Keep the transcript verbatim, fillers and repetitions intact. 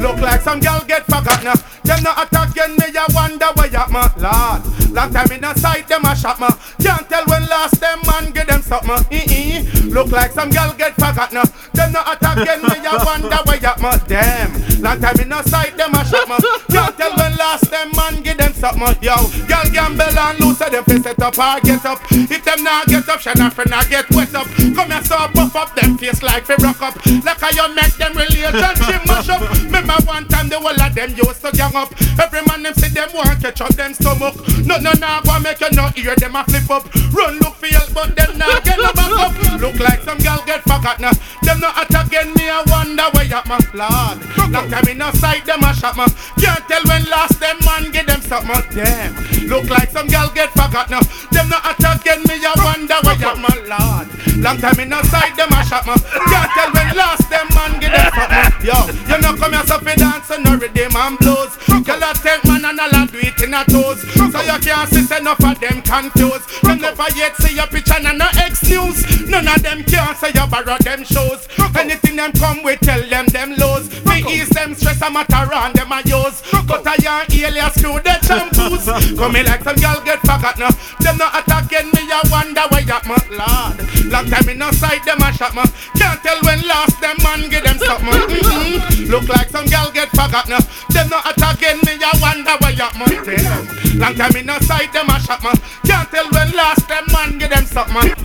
Look like some girl get forgotten. Them not attack again, me I wonder where you at, ma. Lord, long time in the sight, them a shot, ma. Can't tell when last them man get them something, ma. E-e. Look like some girl get forgotten. Them not attack again, me I wonder where you at, ma. Damn, long time in the sight, them a shot, ma. Can't tell when last them man get them something, ma. Yo, girl gamble and loose, so them face set up or get up. If them not get up, shall not friend not get wet up. Come here, so puff up them face like fi rock up. Like how you make them relationship mash up. Remember one time the whole of them used to gang up. Every man them see them want catch up them stomach. No, no, no, go make you not hear them a flip up. Run look for help, but them not get no back up. Look like some girl get forgotten. Them not attack again, me I wonder where you at, my lord. Long time in the sight, them a shot, man. Can't tell when last them man get them something, man. Damn, look like some girl get forgotten. Them not attack again, me I wonder where you at, my lord. Long time in the sight, them a shot, man. Can't tell when last them man get them something. Yo, you know come here so fi dance and no rhythm and blues. Girl a take man and all a do it in a toes. So you can't see enough of them confused. Them never yet see your picture and no X news. None of them can't say you borrow them shows. Anything them come we tell them them lows. We ease them stress a matter on them a use. But I young alias screw the shampoos. Come in like some girl get forgotten. Them not attacking me, I wonder where you at, my lord. Long time in no sight them a shot, man. Can't tell when last them man get them something. Mm-hmm. Look like some girl get forgotten. Them not attacking me, I wonder where you at, man. Damn. Long time in no sight them a shot, man. Can't tell when last them man get them something.